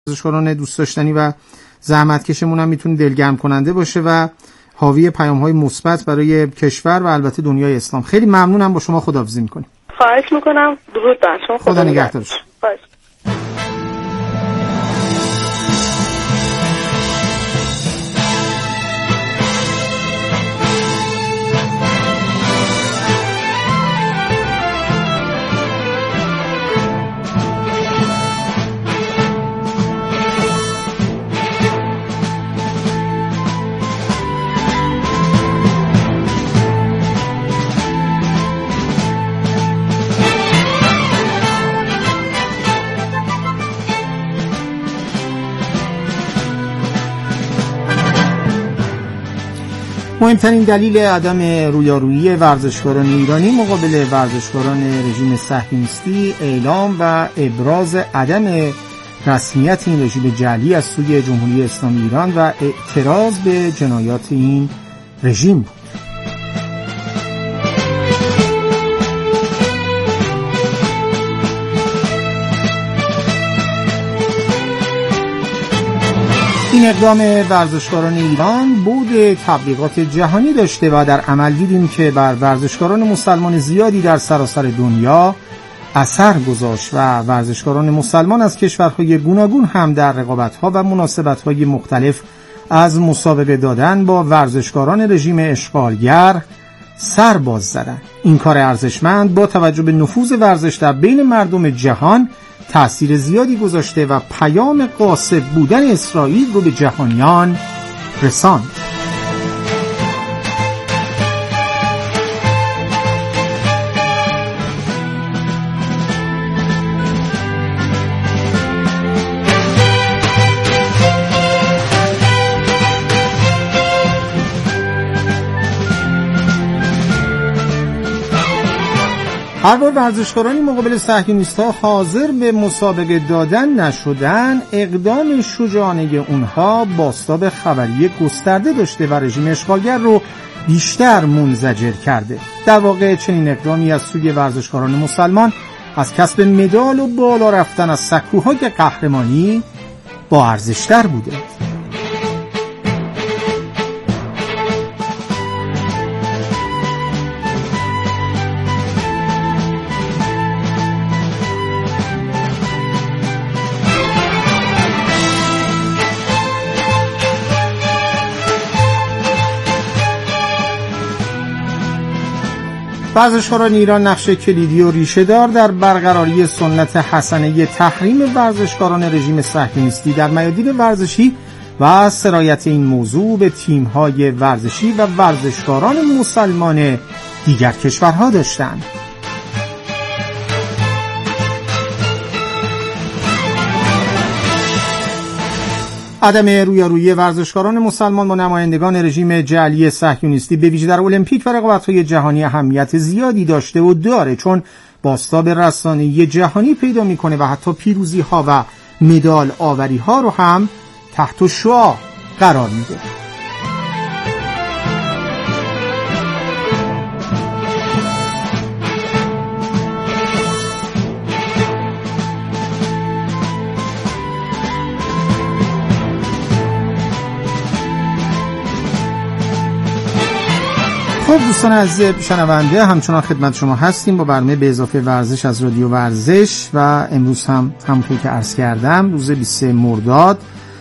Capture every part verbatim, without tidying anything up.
ورزشکاران دوست داشتنی و زحمتکشمون هم میتونه دلگرم کننده باشه و حاوی پیام‌های مثبت برای کشور و البته دنیای اسلام. خیلی ممنونم، با شما خداحافظی می‌کنیم. خواهش می‌کنم. درود بر شما. خدا نگهدارش. مهمترین دلیل عدم رویارویی ورزشکاران ایرانی مقابل ورزشکاران رژیم صهیونیستی اعلام و ابراز عدم رسمیت این رژیم جعلی از سوی جمهوری اسلامی ایران و اعتراض به جنایات این رژیم بود. این اقدام ورزشکاران ایران بود تبلیغات جهانی داشته و در عمل دیدیم که بر ورزشکاران مسلمان زیادی در سراسر دنیا اثر گذاشت و ورزشکاران مسلمان از کشورهای گوناگون هم در رقابت‌ها و مناسبت‌های مختلف از مسابقه دادن با ورزشکاران رژیم اشغالگر سر باز زدند. این کار ارزشمند با توجه به نفوذ ورزش در بین مردم جهان تأثیر زیادی گذاشته و پیام غاصب بودن اسرائیل رو به جهانیان رساند. هر بار ورزشکارانی مقابل صهیونیست‌ها حاضر به مسابقه دادن نشدن، اقدام شجاعانه اونها بازتاب خبری گسترده داشته و رژیم اشغالگر رو بیشتر منزجر کرده. در واقع چنین اقدامی از سوی ورزشکاران مسلمان از کسب مدال و بالا رفتن از سکوهای قهرمانی با ارزش‌تر بوده. ورزشکاران ایران نقش کلیدی و ریشه‌دار در برقراری سنت حسنه تحریم ورزشکاران رژیم صهیونیستی در میادین ورزشی و سرایت این موضوع به تیم‌های ورزشی و ورزشکاران مسلمان دیگر کشورها داشتند. عدم رویارویی ورزشکاران مسلمان با نمایندگان رژیم جعلی صهیونیستی به ویژه در المپیک و رقابت‌های جهانی اهمیت زیادی داشته و داره، چون بازتاب رسانه‌ای جهانی پیدا می‌کنه و حتی پیروزی‌ها و مدال آوری‌ها رو هم تحت شعاع قرار میده. خب دوستان عزیز شنونده، همچنان خدمت شما هستیم با برنامه به اضافه ورزش از رادیو ورزش و امروز هم همونطور که عرض کردم روز بیست مرداد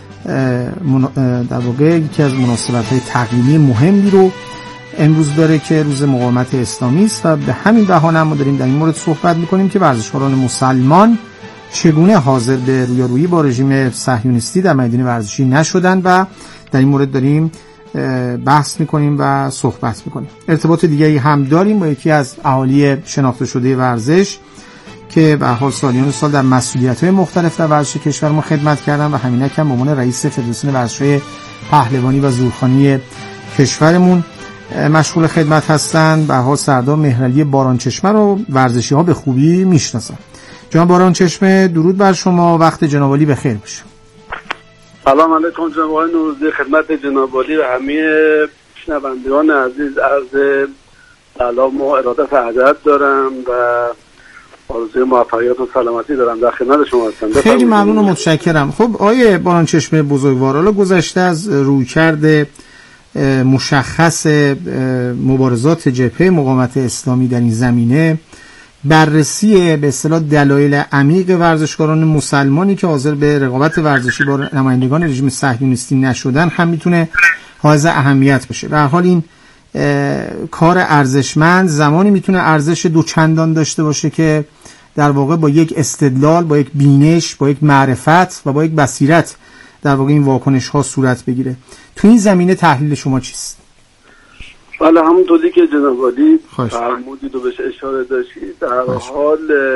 در واقع یکی از مناسبت‌های تقویمی مهمی رو امروز داره که روز مقاومت اسلامی است و به همین بهانه ما داریم در این مورد صحبت می‌کنیم که ورزشکاران مسلمان چگونه حاضر به رویارویی با رژیم صهیونیستی در میدان ورزشی نشدن و در این مورد داریم بحث میکنیم و صحبت میکنیم. ارتباط دیگری هم داریم با یکی از اهالی شناخته شده ورزش که به حال سالیان سال در مسئولیت‌های مختلف در ورزش کشور ما خدمت کردن و همینک هم به عنوان رئیس فدراسیون ورزش‌های پهلوانی و زورخوانی کشورمون مشغول خدمت هستند. به حال سردار مهرعلی بارانچشمه رو ورزشی‌ها به خوبی میشناسن. جناب بارانچشمه، درود بر شما، وقت جناب عالی بخیر باشه. سلام علیکم جناب آقای نوروزی، خدمت جناب عالی و همه شنوندگان عزیز عرض سلام و ارادت و ادب دارم و آرزوی موفقیت و سلامتی دارم. در خدمت شما هستم. خیلی ممنون و متشکرم. خب آیه بارانچشم بزرگوار، حالا گذشته از رویکرد مشخص مبارزات جبهه مقاومت اسلامی در این زمینه، بررسی به اصطلاح دلایل عمیق ورزشکاران مسلمانی که حاضر به رقابت ورزشی با نمایندگان رژیم صهیونیستی نشدن هم میتونه حائز اهمیت بشه. به هر حال این کار ارزشمند زمانی میتونه ارزش دو چندان داشته باشه که در واقع با یک استدلال، با یک بینش، با یک معرفت و با یک بصیرت در واقع این واکنش ها صورت بگیره. تو این زمینه تحلیل شما چیست؟ بله، همونطوری که جناب عالی فرمودید و بهش اشاره داشتید، در حال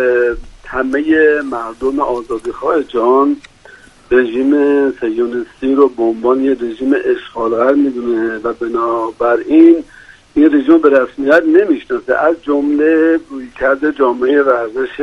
همه مردم آزادیخواه جهان رژیم صهیونیستی رو به عنوان یه رژیم اشغالگر میدونه و بنابراین این رژیم به رسمیت نمیشناسه، از جمله رویکرد جامعه ورزش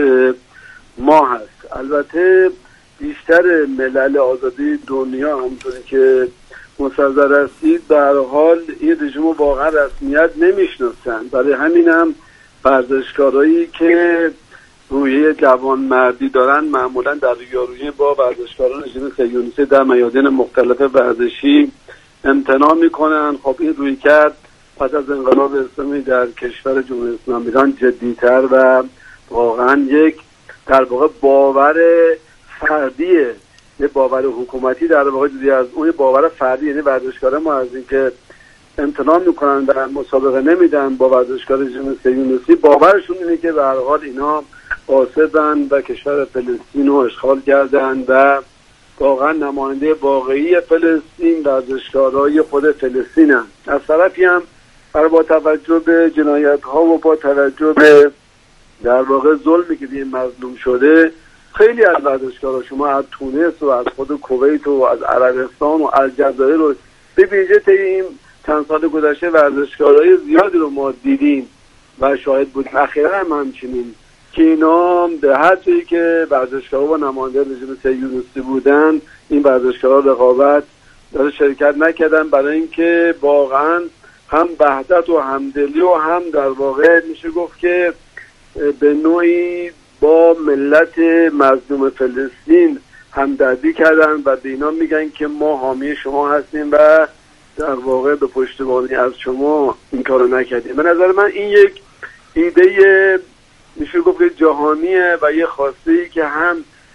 ما هست. البته بیشتر ملل آزادی دنیا همونطوری که مستحضر هستید به هر حال این رژیم رو واقعا رسمیت نمیشناسن. برای همین هم ورزشکارایی که روحیه جوانمردی دارن معمولا در رویارویی با ورزشکاران رژیم صهیونیستی در میادین مختلف ورزشی امتناع میکنن. خب این رویکرد پس از انقلاب اسلامی در کشور جمهوری اسلامی ایران جدی‌تر و واقعا یک در واقع باور فردیه، یه باور حکومتی در واقع جدی از اون باور فردی، یعنی ورزشکارا ما از اینکه امتناع میکنن و مسابقه نمیدن با ورزشکار رژیم صهیونیستی، باورشون اینه که به هر حال اینا قاصدن و کشور فلسطین رو اشغال کردن و واقعا نماینده واقعی فلسطین ورزشکارای خود فلسطینن. از طرفی هم با توجه به جنایت ها و با توجه به در واقع ظلمی که این مظلوم شده، خیلی از ورزشکارا شما از تونس و از خود کویت و از عربستان و الجزایر رو به ویژه طی این چند سال گذشته ورزشکارای زیادی رو ما دیدیم و شاهد بودیم. اخیرا هم همچنین که اینا به هر جایی که ورزشکارا و نماینده رژیم صهیونیستی بودن، این ورزشکارا رقابت در شرکت نکردن، برای اینکه واقعا هم وحدت و همدلی و هم در واقع میشه گفت که به نوعی با ملت مظلوم فلسطین همدردی کردن و به اینا میگن که ما حامی شما هستیم و در واقع به پشتیبانی از شما این کارو نکردیم. به نظر من این یک ایده میشه گفت جهانیه و یه خواسته ای که هم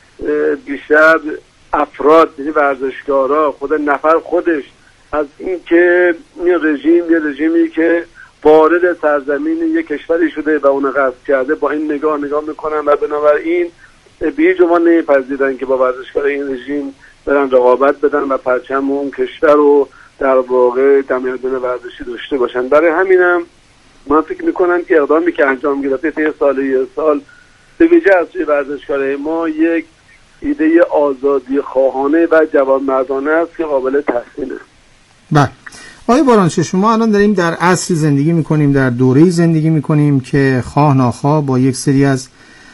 بیشتر افراد، یعنی ورزشکارا، خود نفر خودش از این که این رژیم یه رژیمی که وارد سرزمین یک کشوری شده و اون غصب کرده با این نگاه نگاه میکنن و بنابراین به جمان نمیپذیرن که با ورزشکار این رژیم برن رقابت بدن و پرچم اون کشور رو در واقع در میادین ورزشی داشته باشن. برای همینم من فکر میکنم که اقدامی که انجام گرفته طی سال یه سال به ویژه از سوی ورزشکارای ما یک ایده آزادی خواهانه و جوانمردانه است که قابل تحسینه. بله آقای بارانچشم، ما الان داریم در عصری زندگی میکنیم، در دوره‌ای زندگی میکنیم که خواه ناخواه با یک سری از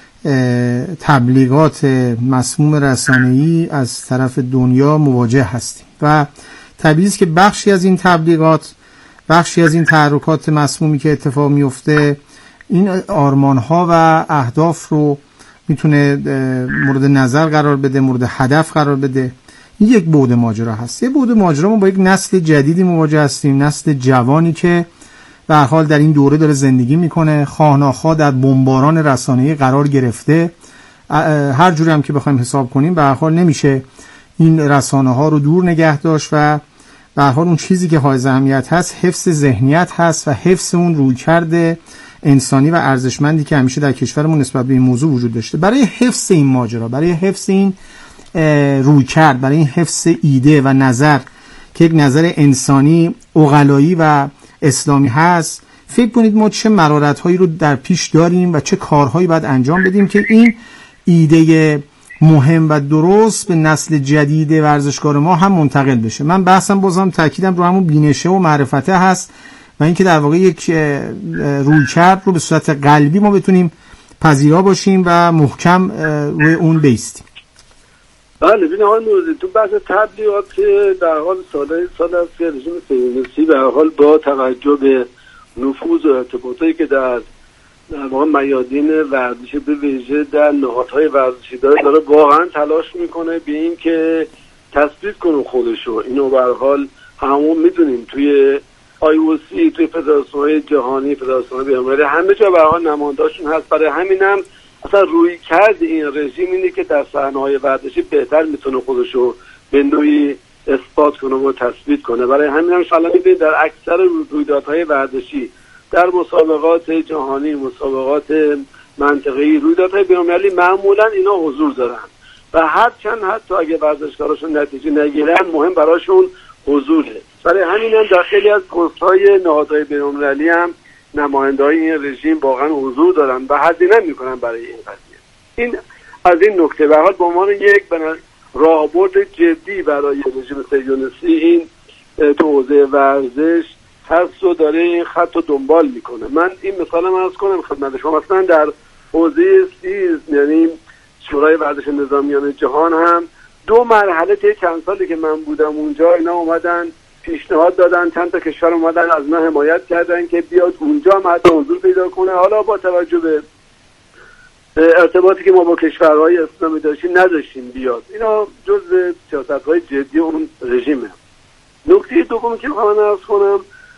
تبلیغات مسموم رسانه‌ای از طرف دنیا مواجه هستیم و طبیعی است که بخشی از این تبلیغات، بخشی از این تحرکات مسمومی که اتفاق میفته، این آرمان‌ها و اهداف رو میتونه مورد نظر قرار بده، مورد هدف قرار بده. این یک بعد ماجرا هست. یک بعد ماجرا ما با یک نسل جدیدی مواجه هستیم، نسل جوانی که به هر حال در این دوره داره زندگی میکنه، خواه ناخواه در بمباران رسانه‌ای قرار گرفته. هر جوری هم که بخوایم حساب کنیم به هر حال نمیشه این رسانه‌ها رو دور نگه داشت و به هر حال اون چیزی که حائز اهمیت هست حفظ ذهنیت هست و حفظ اون رویکرد انسانی و ارزشمندی که همیشه در کشورمون نسبت به این موضوع وجود داشته. برای حفظ این ماجرا، برای حفظ این رویکرد، برای این حفظ ایده و نظر که یک نظر انسانی عقلایی و اسلامی هست، فکر کنید ما چه مهارت‌هایی رو در پیش داریم و چه کارهایی باید انجام بدیم که این ایده مهم و درست به نسل جدید ورزشکار ما هم منتقل بشه. من بحثم بازم تاکیدم رو همون بینشه و معرفته هست و اینکه در واقع یک رویکرد رو به صورت قلبی ما بتونیم پذیرا باشیم و محکم روی اون بیستیم. بله ببین آقای نوروزی، تو بحث تبلیغات در حال سالهای سال است که رژیم صهیونیستی به هر حال با توجه به نفوذ و ارتباطاتی که در در واقع میادین ورزشی به ویژه در نهادهای ورزشی داره داره واقعا تلاش میکنه به این که تثبیت کنه خودشو. اینو به هر حال همون میدونیم توی آی او سی، توی فدراسیون‌های جهانی، فدراسیون‌های بین‌المللی، همه جا به هر حال نماینده‌شون هست. برای همینم اصلا روی کرد این رژیم اینه که در صحنه‌های ورزشی بهتر میتونه خودشو به نوعی اثبات کنه و تثبیت کنه. برای همینم شالا میبینید در اکثر رویدادهای ورزشی، در مسابقات جهانی، مسابقات منطقه‌ای، رویدادهای بین‌المللی، معمولا اینا حضور دارن و هرچند حتی اگه ورزشکاراشون نتیجه نگیرن مهم براشون حضوره. برای همین هم در خیلی از پست‌های نهادهای بین‌المللی هم نماینده‌های این رژیم واقعا حضور دارن و هزینه میکنن برای این قضیه. این از این نکته به حال به عنوان یک راهبرد جدی برای رژیم صهیونیستی این تو حوزه ورزش هست و داره این خط رو دنبال میکنه. من این مثالم عرض کنم خدمت شما، مثلا در حوزه سیز یعنی شورای ورزش نظامیان جهان هم دو مرحله طی چند سالی که من بودم اونجا اینا اومدن پیشنهاد دادن، چند تا کشور اومدن از ما حمایت کردن که بیاد اونجا مد حضور پیدا کنه. حالا با توجه به ارتباطی که ما با کشورهای اسلامی داشتیم نداشتیم بیاد. اینا جزء سیاست‌های جدی اون رژیمه. نکته دومی که می‌خوام عرض کنم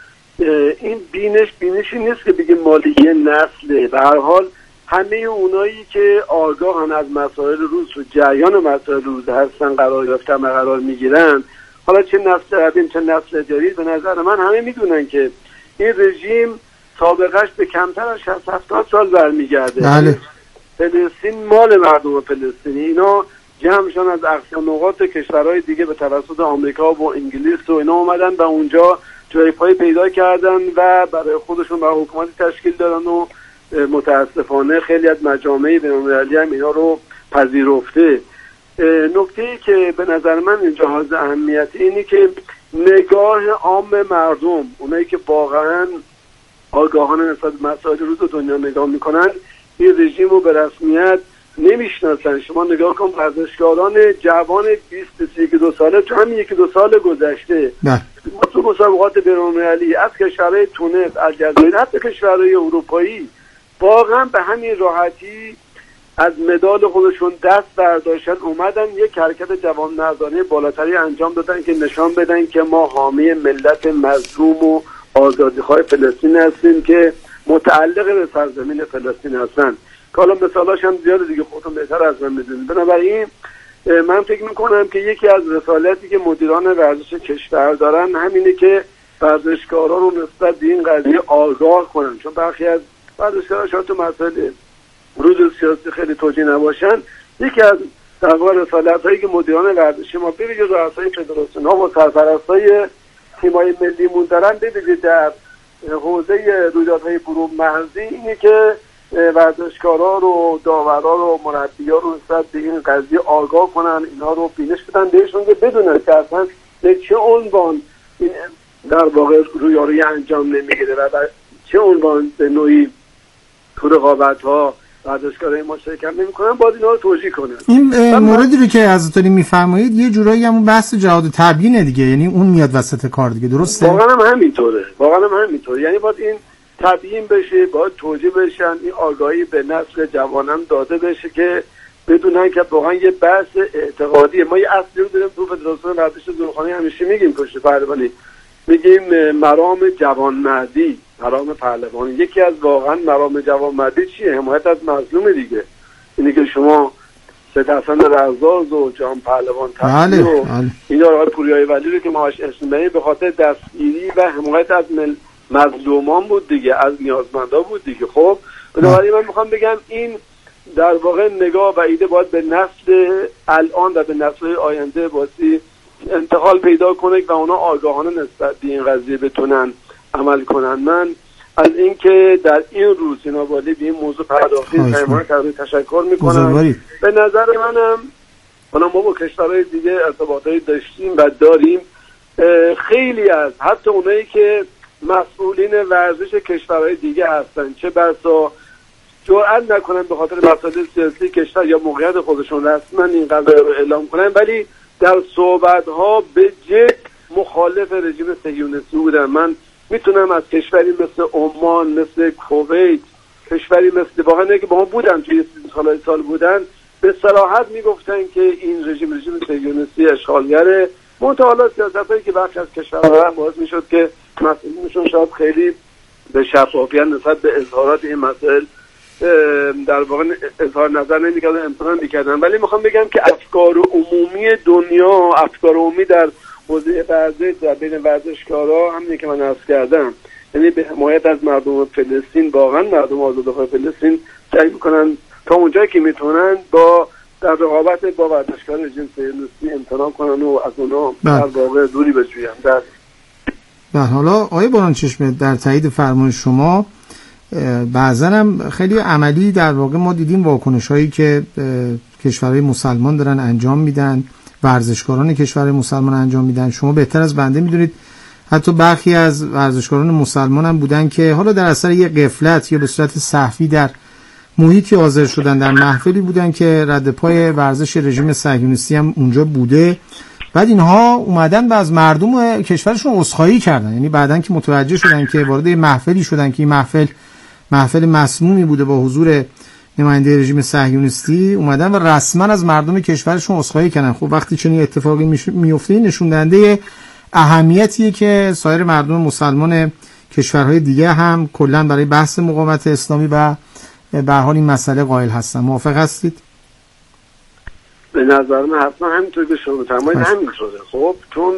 این بینش بینشی نیست که بگیم مالی یه نسله. به هر حال همه اونایی که آگاهن از مسائل روز و جریان مسائل روز هستن قرار گرفتن و قرار میگیرن، حالا چه نسل قدیم چه نسل جدید، به نظر من همه میدونن که این رژیم سابقش به کمتر از شصت هفتاد سال برمیگرده. بله. فلسطین مال مردم فلسطینی، اینا جمعشان از اقصا نقاط کشورهای دیگه به توسط آمریکا و انگلیس و اینا اومدن و اونجا جای پای پیدا کردن و برای خودشون برای حکومتی تشکیل دادن و متاسفانه خیلی از مجامع بین‌المللی هم اینا رو پذیرفته. نکته‌ای که به نظر من اینجا حائز اهمیت اینه که نگاه عام مردم، اونایی که واقعا آگاهانه نسبت به مسائل روز دنیا نگاه میکنن، این رژیم رو به رسمیت نمیشناسن. شما نگاه کن ورزشکاران جوان بیست تا سی و دو ساله تو همین یکی دو سال گذشته نه. تو مسابقات بین‌المللی از کشورهای تونس، الجزایر، حتی کشورهای اروپایی واقعا به همین راحتی از مدال خودشون دست برداشتن، اومدن یک حرکت جوانمردانه بالاتری انجام دادن که نشان بدن که ما حامی ملت مظلوم و آزادیخواه فلسطین هستیم که متعلق به سرزمین فلسطین هستن. که حالا مثالاش هم زیاده دیگه، خودتون بهتر از من میدونید. بنابراین من فکر میکنم که یکی از رسالتی که مدیران ورزش کشور دارن همینه که ورزشکاران رو نسبت به این قضیه آگاه کنن، چون برخی از ورزشکاران شاید تو مسائل روز سیاسی خیلی توجیه نباشن. یکی از در واقع رسالت‌هایی که مدیران ورزشی ما به ویژه رؤسای فدراسیون‌ها و سرپرستای تیم‌های ملیمون دارن، به ویژه در حوزه رویدادهای برون مرزی، اینه که ورزشکارا رو، داورا رو، مربی‌ها رو نسبت به این قضیه آگاه کنن، اینا رو بینش بدن بهشون که بدونن که اصلا به چه عنوان این در واقع رویارویی انجام نمیگیره و چه عنوان به نوعی تو رقابت‌ها ورزشکارای ما شرکت نمی‌کنن، باید اینا رو توجیه کنن. این موردی رو که از دارین می‌فرمایید یه جورایی همون بحث جهاد تبیین دیگه، یعنی اون میاد وسط کار دیگه، درسته؟ واقعا هم همینطوره. واقعا هم همینطوره. یعنی باید این تبیین بشه، باید توجیه بشن، این آگاهی به نسل جوانان داده بشه که بدونن که واقعا یه بحث اعتقادیه. ما یه اصلی رو داریم تو فدراسیون ورزش زورخانه، همیشه میگیم پشت پهلوانی میگیم مرام جوانمردی، مرام پهلوانی. یکی از واقعا مرام جوانمردی چیه؟ حمایت از مظلوم دیگه. اینه که شما سید حسن رزاز و جان پهلوان تبریزی و اینا آقای پوریای ولی رو که ماهاش اسم بنیم به خاطر دستگیری و حمایت از مل... مظلومان بود دیگه، از نیازمندا بود دیگه. خب بنابراین من میخوام بگم این در واقع نگاه و ایده باید به نسل الان و به نسل آینده باید انتقال پیدا کنه و اونا آگاهانه نسبت به این قضیه بتونن عمل کنن. من از اینکه در این روز اینا والی به این موضوع پرداختین تماما تشکر میکنم. به نظر منم حالا ما با کشورهای دیگه ارتباطایی داشتیم و داریم، خیلی از حتی اونایی که مسئولین ورزش کشورهای دیگه هستن چه بسا جرئت نکنن به خاطر مسائل سیاسی کشور یا موقعیت خودشون رسما این قضیه رو اعلام کنن، ولی در صحبت‌ها به جد مخالف رژیم صهیونیستی بودن. من میتونم از کشوری مثل عمان، مثل کویت، کشوری مثل واقعا که با ما بودن توی سالهای سال بودن به صراحت میگفتن که این رژیم رژیم صهیونیستی اشغالگره. منتها حالا سیاستایی که برخی از کشورها هم باعث میشد که مسئولینشون شاید خیلی به شفافیت نسبت به اظهارات این مسائل در واقع اظهار نظر نمی‌کردن، امتناع می‌کردن. ولی میخوام بگم که افکار عمومی دنیا، افکار عمومی در حوزه ورزش در بین ورزشکارا همین که من عرض کردم، یعنی به حمایت از مردم فلسطین، واقعا مردم آزادخواه فلسطین سعی میکنن تا اونجایی که میتونن با در رقابت با ورزشکار رژیم صهیونیستی امتناع کنن و از اونها در واقع دوری بجوین. در بله حالا آقای باران چشمه در تایید فرمان شما بعضا هم خیلی عملی در واقع ما دیدیم واکنش هایی که کشورهای مسلمان دارن انجام میدن، ورزشکاران کشورهای مسلمان انجام میدن. شما بهتر از بنده میدونید حتی برخی از ورزشکاران مسلمان هم بودن که حالا در اثر یه غفلت یا به صورت سهوی در محیطی حاضر شدن، در محفلی بودن که رد پای ورزش رژیم صهیونیستی هم اونجا بوده. بعد اینها اومدن و از مردم کشورشون عذرخواهی کردن، یعنی بعدن که متوجه شدن که وارد محفلی شدن که این محفل محفل مسمومی بوده با حضور نماینده رژیم صهیونیستی، اومدن و رسما از مردم کشورشون عذرخواهی کردن. خب وقتی چنین اتفاقی میفته نشون دهنده اهمیتیه که سایر مردم مسلمان کشورهای دیگه هم کلا برای بحث مقاومت اسلامی و به هر حال این مسئله قائل هستن. موافق هستید؟ به نظر من حتما همینطور که شما فرمایید همینطوره. خب چون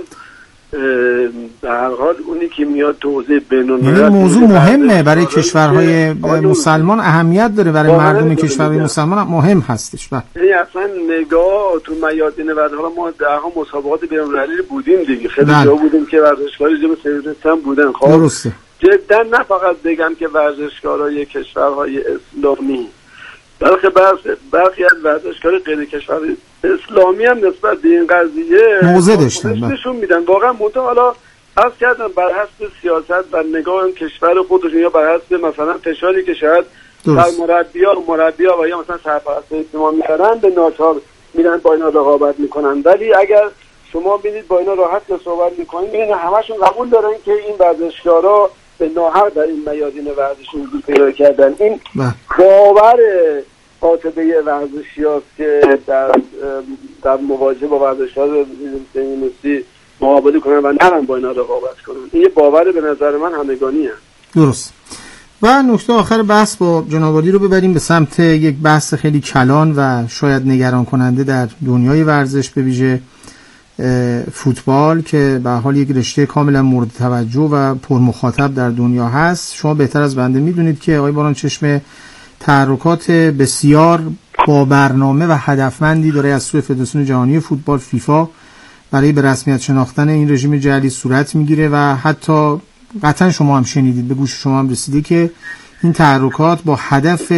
در هر حال اونی که میاد تو حوزه بین‌المللی، یعنی موضوع مهمه برای کشورهای مسلمان، اهمیت داره برای مردم کشورهای مسلمان مهم هستش. یعنی اصلا نگاه تو میادین ورزش، حالا ما در هم مسابقات بین‌المللی بودیم دیگه، خیلی جا بودیم که ورزشکار رژیم صهیونیستی هم بودن. خب درسته. جدا نه فقط بگم که ورزشکارای کشورهای اسلامی، بلکه برخی از ورزشکار غیر کشور اسلامی هم نسبت به این قضیه موضع داشتن، نشون میدن. واقعا منتها حالا عرض کردم بر حسب سیاست و نگاه کشور خودشون یا بر حسب مثلا فشاری که شاید بر مربی‌ها و مربی‌ها و یا مثلا سرپرستان اجتماع می‌کنن به ناچار میرن با اینا رقابت میکنن. ولی اگر شما ببینید با اینا راحت صحبت میکنید، ببینید همشون قبول دارن که این ورزشکارا به ناحق در این میادین ورزش حضور پیدا کردن. این باور قاطبه ورزشیاست که در در مواجهه با ورزشکار صهیونیستی مقابله کنن و نرن با اینا رقابت کنن. این یه باور به نظر من همگانیه. درست. و نکته آخر بحث با جناب عالی رو ببریم به سمت یک بحث خیلی کلان و شاید نگران کننده در دنیای ورزش، به ویژه فوتبال که به حال یک رشته کاملا مورد توجه و پر مخاطب در دنیا هست. شما بهتر از بنده میدونید که آقای باران چشمه تحرکات بسیار با برنامه و هدفمندی داره از سوی فدراسیون جهانی فوتبال فیفا برای به رسمیت شناختن این رژیم جعلی صورت میگیره و حتی قطعا شما هم شنیدید، به گوش شما هم رسیده که این تحرکات با هدف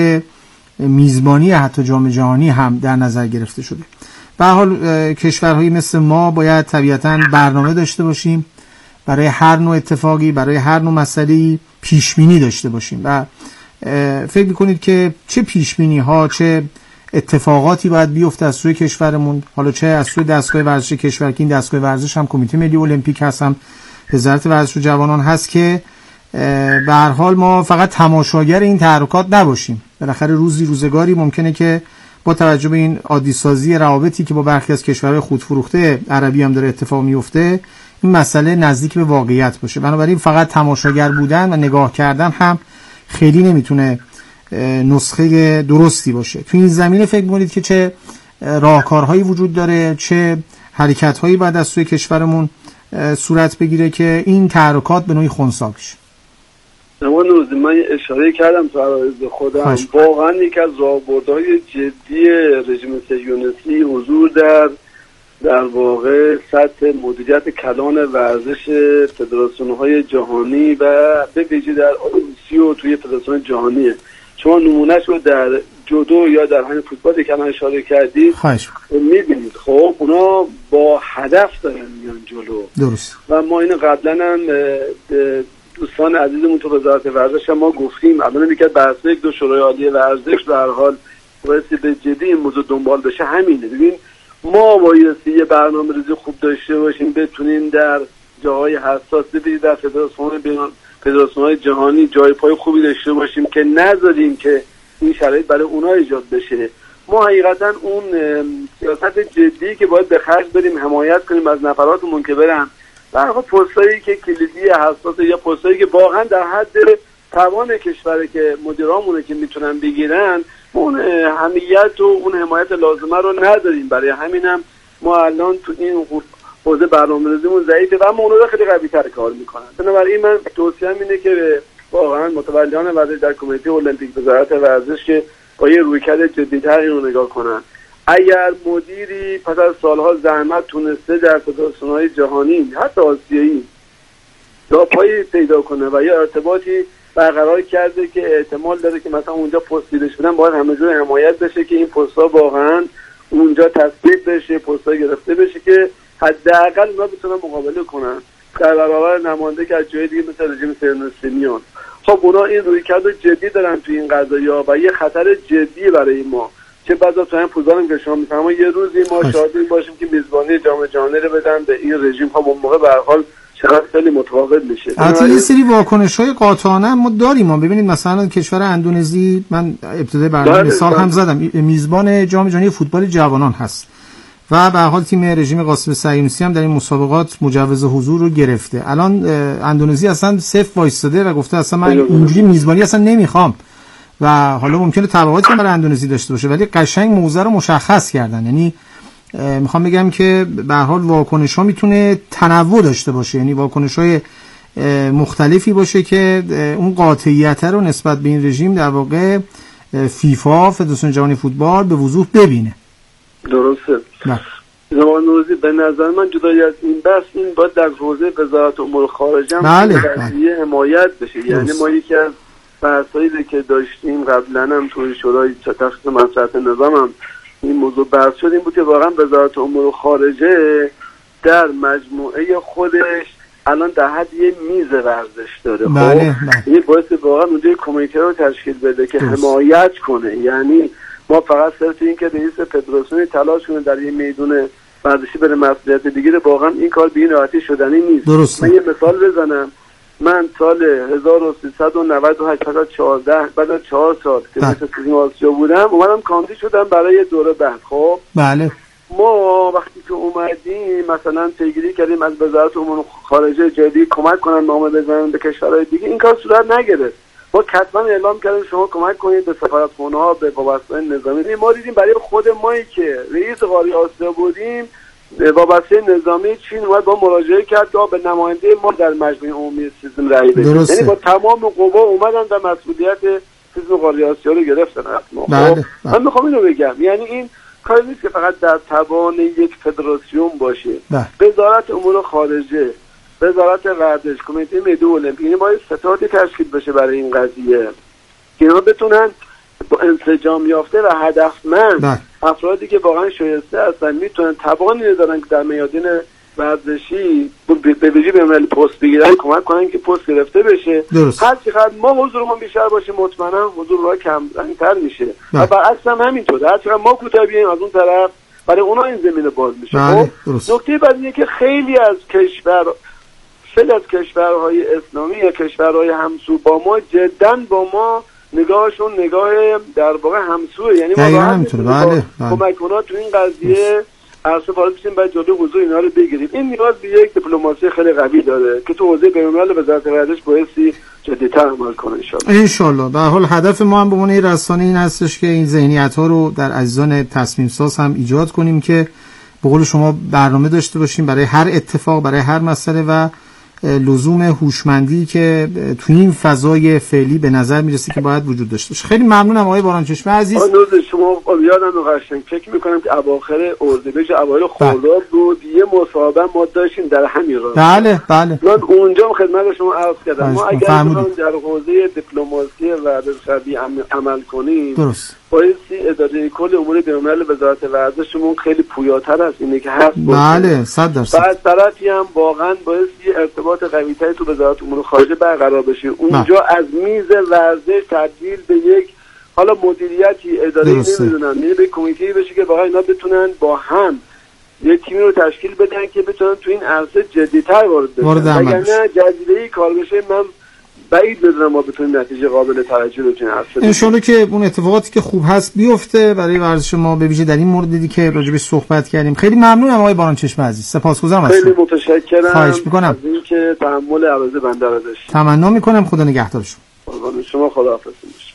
میزبانی حتی جام جهانی هم در نظر گرفته شده. به هر حال کشورهایی مثل ما باید طبیعتاً برنامه داشته باشیم برای هر نوع اتفاقی، برای هر نوع مسئله‌ای پیشبینی داشته باشیم و فکر می‌کنید که چه پیشبینی ها، چه اتفاقاتی باید بیفته از سوی کشورمون، حالا چه از سوی دستگاه ورزش کشور که این دستگاه ورزش هم کمیته ملی المپیک هست، هم وزارت ورزش و جوانان هست، که به هر حال ما فقط تماشاگر این تحرکات نباشیم. بالاخره روزی روزگاری ممکنه که با توجه به این عادی سازی روابطی که با برخی از کشورهای خودفروخته عربی هم داره اتفاق میفته، این مسئله نزدیک به واقعیت باشه. بنابراین فقط تماشاگر بودن و نگاه کردن هم خیلی نمیتونه نسخه درستی باشه. تو این زمینه فکر می‌کنید که چه راهکارهایی وجود داره، چه حرکت‌هایی باید از سوی کشورمون صورت بگیره که این تحرکات به نوعی خنثی بشه؟ اما نوزی من اشاره کردم تو عرایض خودم، واقعا یکی از راهبردهای جدی رژیم صهیونیستی حضور در در واقع سطح مدیریت کلان ورزش فدراسیون‌های جهانی و به ویژه در روسیه و توی فدراسیون جهانیه. شما نمونهش رو در جودو یا در همین فوتبال که من اشاره کردید می‌بینید. خب اونا با هدف دارن میان جلو. درست. و ما اینو قبلا هم دوستان عزیزمون تو وزارت ورزش ما گفتیم، الان میگه بحث یک دو شورای عالی ورزش در حال بایستی به جدی این موضوع دنبال بشه. همینه. ببین ما بایستی یه برنامه ریزی خوب داشته باشیم، بتونیم در جاهای حساس ببینید در فدراسیون بین فدراسیون‌های جهانی جای پای خوبی داشته باشیم که نذاریم که این شرایط برای اونها ایجاد بشه. ما حقیقتا اون سیاست جدی که باید به خرج بریم حمایت کنیم از نفراتمون که برن در واقع پستایی که کلیدی حساس یا پستایی که واقعا در حد توان کشوره که مدیرامونه که میتونن بگیرن، اون حمیت و اون حمایت لازمه رو نداریم. برای همینم ما الان تو این حوزه برنامه‌ریزیمون ضعیفه و ما اونها خیلی قوی‌تر کار میکنن. بنابراین من توصیه‌ام اینه که واقعا متولیان ورزش در کمیته المپیک وزارت ورزش که با یه رویکرد جدی‌تر اینو نگاه کنن. اگر مدیری پس از سالها زحمت تونسته در فدراسیون‌های جهانی حتی آسیایی جاپایی پیدا کنه و یا ارتباطی برقرار کرده که احتمال داره که مثلا اونجا پست دیده شدن، باید همه جور حمایت بشه که این پست‌ها واقعا اونجا تثبیت بشه، پست‌ها گرفته بشه که حداقل اونا بتونن مقابله کنن در برابر نماینده که از جای دیگه مثل رژیم صهیونیستی میان. خب اونا این رویکرد جدی دارن تو این قضایا و یه خطر جدی برای ما چه بعضا تو هم پوزارم که شما میفهمم یه روزی ما شاهد باشیم که میزبانی جام جهانی رو بدن به این رژیم. خب اون موقع به هر حال چقدر خیلی متفاوت میشه. البته یه سری واکنش‌های قاطعانه ما داریم. ما ببینید مثلا کشور اندونزی، من ابتدای برنامه مثال هم زدم، میزبان جام جهانی فوتبال جوانان هست و به هر حال تیم رژیم قاسم صهیونیستی هم در این مسابقات مجوز حضور رو گرفته. الان اندونزی اصلا صفر وایستاده و گفته اصلا من اینجوری میزبانی اصلا نمیخوام و حالا ممکنه تبعاتی برای اندونزی داشته باشه ولی قشنگ موضوع رو مشخص کردن. یعنی میخوام بگم که به هر حال واکنش‌ها میتونه تنوع داشته باشه، یعنی واکنش‌های مختلفی باشه که اون قاطعیت رو نسبت به این رژیم در واقع فیفا، فدراسیون جهانی فوتبال به وضوح ببینه. درسته. زمان نوروزی به نظر من جدای از این بحث این باید در حوزه وزارت امور خارجه هم بله. قضیه حمایت بشه. یعنی ما یکی از بحثایی که داشتیم قبلا هم توی شورای تخصیص مصلحت نظام هم این موضوع بحث شد، این بود که واقعا وزارت امور خارجه در مجموعه خودش الان در حد یه میز ورزش داره. بله. خب این باعث واقعا اونجا کمیته رو تشکیل بده که درست. حمایت کنه. یعنی ما فقط صرف این که رئیس فدراسیون تلاش کنه در یه میدون ورزشی بره مسئولیت بگیره، واقعا این کار به این راحتی شدنی نیست. درست. من یه مثال بزنم. من سال هزار و سیصد و نود و هشت بعد از چهارده بعد از چهار سال که مثل تیم آسیا بودم اومدم کاندید شدم برای دوره بعد. خب بله ما وقتی که اومدیم مثلا پیگیری کردیم از وزارت امور خارجه جدی کمک کنن نامه بزنن به کشورهای دیگه، این کار صورت نگرفت. ما کتبا اعلام کردیم شما کمک کنید به سفارتخونه‌ها، به وابسته نظامی. ما دیدیم برای خود مایی که رئیس قاره آسیا بودیم وابسته نظامی چین اومد با مراجعه کرد تا به نماینده ما در مجمع عمومی سیستم رأی بده. یعنی با تمام قوا اومدن در مسئولیت سیستم قاره آسیا رو گرفتن. بله. من میخوام اینو بگم، یعنی این کاری نیست که فقط در توان یک فدراسیون باشه. بله. وزارت امور خارجه، وزارت ورزش، کمیته ملی المپیک، یعنی باید ستادی تشکیل بشه برای این قضیه که اینا بتونن با انسجام یافته و هدفمند افرادی که واقعا شایسته هستن میتونن توانی دارن که در میادین ورزشی به ویژه به ملی پست بگیرن کمک کنن که پست گرفته بشه. هر چقدر ما حضورمون بیشتر باشه مطمئنا حضور راه کم رنگ‌تر میشه و برعکس هم همینطوره. هر چقدر ما کوتاه بیایم از اون طرف برای اونا این زمینه باز میشه. خب نکته بعدی اینه که خیلی از کشور خیلی از کشورهای اسلامی یا کشورهای همسو با ما جداً با ما نگاهشون نگاه در واقع همسوه. یعنی ما بله کمک اونا تو این قضیه اصلا فارغ بشیم باید جلوی حضور اینا رو بگیریم. این نیاز به یک دیپلماسی خیلی قوی داره که تو حوزه بین‌الملل وزارت ورزش بایستی جدی‌تر عمل کنه ان شاءالله. ان شاءالله. به هر حال هدف ما هم به عنوان رسانه این هستش که این ذهنیت‌ها رو در عزیزان تصمیم ساز هم ایجاد کنیم که به قول شما برنامه داشته باشیم برای هر اتفاق، برای هر مسئله و لزوم هوشمندی که تو این فضای فعلی به نظر میرسه که باید وجود داشته باشه. خیلی ممنونم آقای بارانچشمه عزیز. آنوز شما یادم قشنگ فکر میکنم که اواخر اردیبهشت اوایل خرداد بود یه مصاحبه ما داشتیم در همین راه. بله بله. من اونجا خدمت شما عرض کردم ما اگر بخوایم در حوزه دیپلماسی ورزشی عمل کنیم درست بایستی اداره کل امور بین‌الملل وزارت ورزشمون خیلی پویاتر است اینه که هست. بله صد درصد. بعد طرفی هم واقعا بایستی ارتباط قوی‌تری تو وزارت امور خارجه برقرار بشه. اونجا از میز ورزش تبدیل به یک حالا مدیریتی اداره نمیدونم یعنی به کمیته بشه که واقعا اینا بتونن با هم یک تیمی رو تشکیل بدن که بتونن تو این عرصه جدی‌تر وارد بشن. اگر نه جزیره‌ای کار بشه من بعید بدونم ما بتونیم نتیجه قابل توجه رو چنین حرف ان شاءالله که اون اتفاقاتی که خوب هست بیفته برای ورزش ما، به ویژه در این موردی که راجع به صحبت کردیم. خیلی ممنونم آقای بارانچشم عزیز، سپاسگزارم هستم. خیلی متشکرم. خواهش می‌کنم از اینکه تحمل عرض بنده رو داشتید. تمنا می‌کنم خدا نگهدار شما. قربان شما، خداحافظ باشید.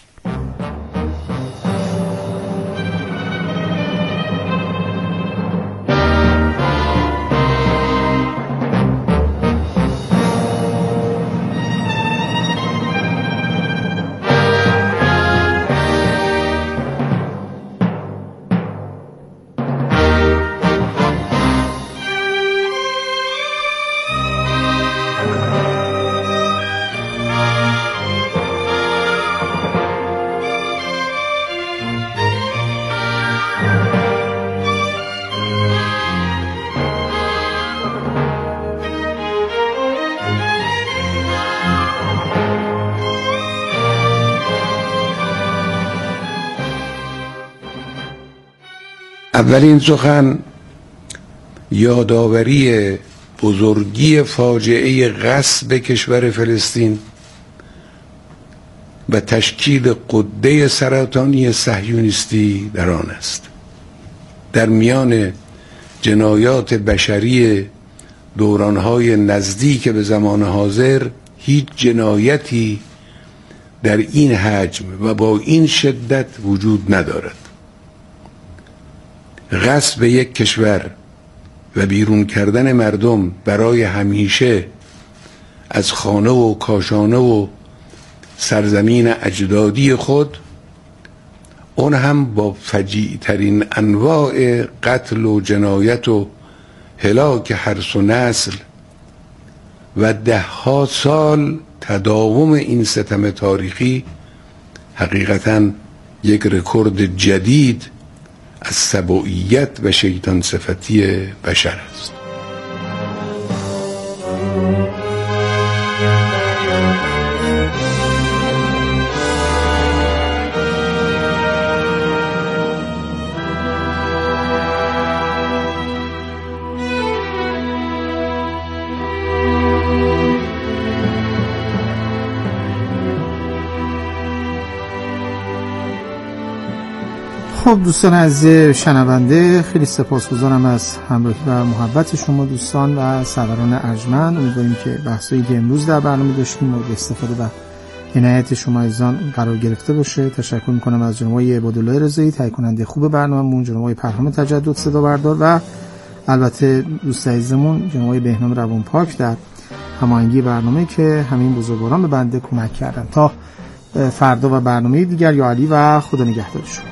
اولین سخن یادآوری بزرگی فاجعه غصب کشور فلسطین و تشکیل غده سرطانی صهیونیستی در آن است. در میان جنایات بشری دورانهای نزدیک به زمان حاضر هیچ جنایتی در این حجم و با این شدت وجود ندارد. غصب یک کشور و بیرون کردن مردم برای همیشه از خانه و کاشانه و سرزمین اجدادی خود، اون هم با فجیع ترین انواع قتل و جنایت و هلاک حرث و نسل و ده ها سال تداوم این ستم تاریخی، حقیقتاً یک رکورد جدید از سبوعیت و شیطان صفتی بشر است. خب دوستان عزیز شنونده، خیلی سپاسگزارم از همراهی و محبت شما دوستان و سروران ارجمند. امیدواریم که بحثایی که امروز در برنامه داشتیم مورد استفاده و عنایت شما عزیزان قرار گرفته باشه. تشکر میکنم از جناب آقای عبادالله رضایی، تهیه کننده خوب برنامه‌مون، جناب آقای پرهام تجدد صدا بردار و البته دوست عزیزمون جناب آقای بهنام روانپاک در هماهنگی برنامه که همین بزرگواران به بنده کمک کردن. تا فردا و برنامه دیگر، یا علی و خدا نگهدار شما.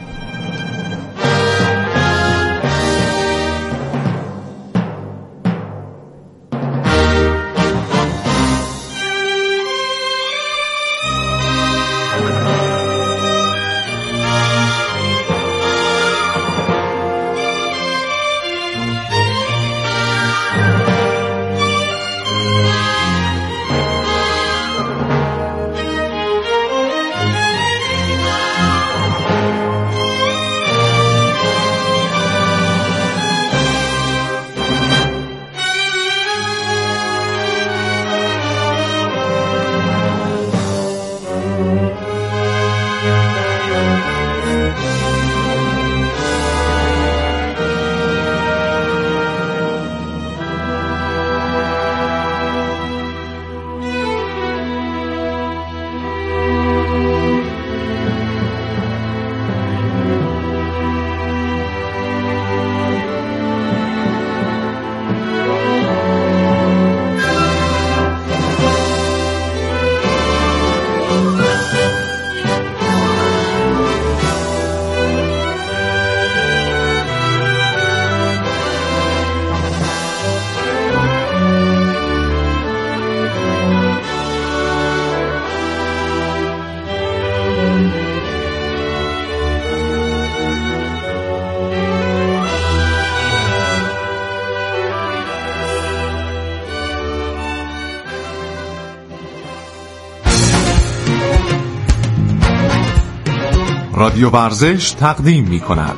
رادیو ورزش تقدیم می کند.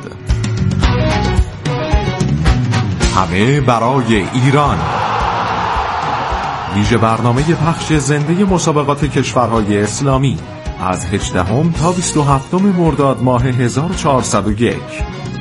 همه برای ایران. ویژه برنامه پخش زنده مسابقات کشورهای اسلامی از هجدهم تا بیست و هفتم مرداد ماه هزار و چهارصد و یک.